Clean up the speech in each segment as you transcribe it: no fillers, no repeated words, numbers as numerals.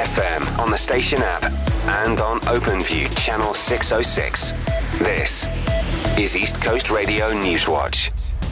FM on the station app and on OpenView channel 606. This is East Coast Radio Newswatch.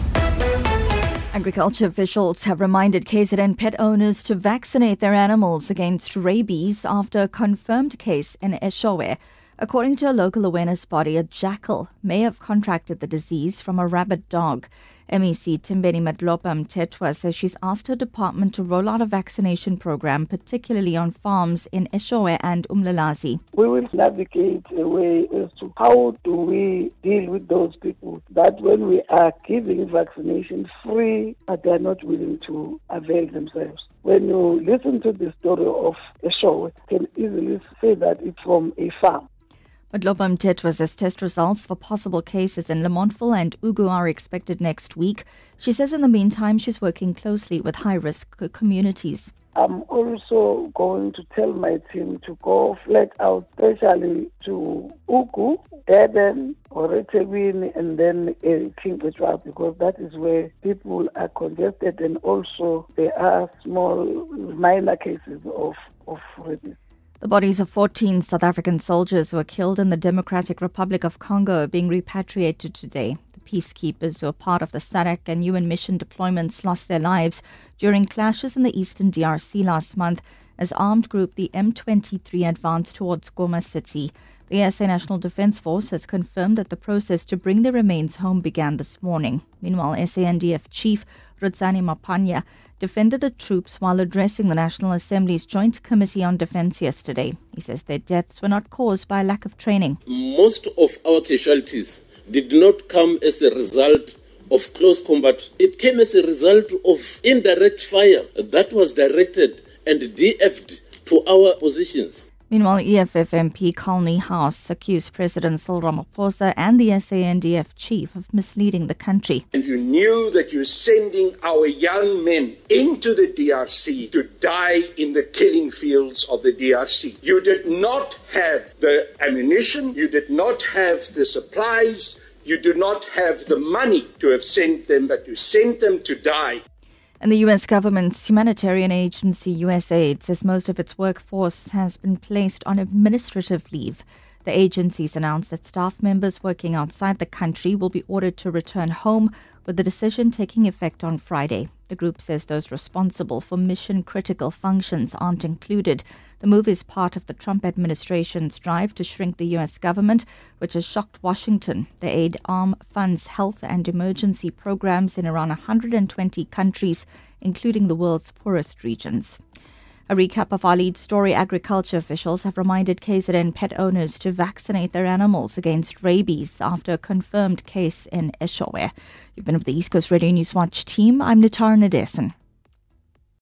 Agriculture officials have reminded KZN pet owners to vaccinate their animals against rabies after a confirmed case in Eshowe. According to a local awareness body, a jackal may have contracted the disease from a rabid dog. MEC Timbeni Madlopa Mtetwa says she's asked her department to roll out a vaccination program, particularly on farms in Eshowe and Umlalazi. We will navigate a way as to how do we deal with those people that when we are giving vaccination free, but they are not willing to avail themselves. When you listen to the story of Eshowe, you can easily say that it's from a farm. Madlopa Mtetwa says test results for possible cases in Lamontville and Ugu are expected next week. She says in the meantime she's working closely with high-risk communities. I'm also going to tell my team to go flat out, especially to Ugu, Durban, eThekwini, and then King Edward, because that is where people are congested and also there are small, minor cases of rabies. The bodies of 14 South African soldiers who were killed in the Democratic Republic of Congo are being repatriated today. The peacekeepers who are part of the SADC and UN mission deployments lost their lives during clashes in the eastern DRC last month as armed group the M23 advanced towards Goma City. The SA National Defence Force has confirmed that the process to bring the remains home began this morning. Meanwhile, SANDF Chief Rudzani Mapanya defended the troops while addressing the National Assembly's Joint Committee on Defence yesterday. He says their deaths were not caused by a lack of training. Most of our casualties did not come as a result of close combat. It came as a result of indirect fire that was directed and DF'd to our positions. Meanwhile, EFF MP Colney House accused President Cyril Ramaphosa and the SANDF chief of misleading the country. And you knew that you were sending our young men into the DRC to die in the killing fields of the DRC. You did not have the ammunition, you did not have the supplies, you did not have the money to have sent them, but you sent them to die. And the U.S. government's humanitarian agency, USAID, says most of its workforce has been placed on administrative leave. The agencies announced that staff members working outside the country will be ordered to return home, with the decision taking effect on Friday. The group says those responsible for mission-critical functions aren't included. The move is part of the Trump administration's drive to shrink the U.S. government, which has shocked Washington. The aid arm funds health and emergency programs in around 120 countries, including the world's poorest regions. A recap of our lead story: agriculture officials have reminded KZN pet owners to vaccinate their animals against rabies after a confirmed case in Eshowe. You've been with the East Coast Radio Newswatch team. I'm Natara Nadesan.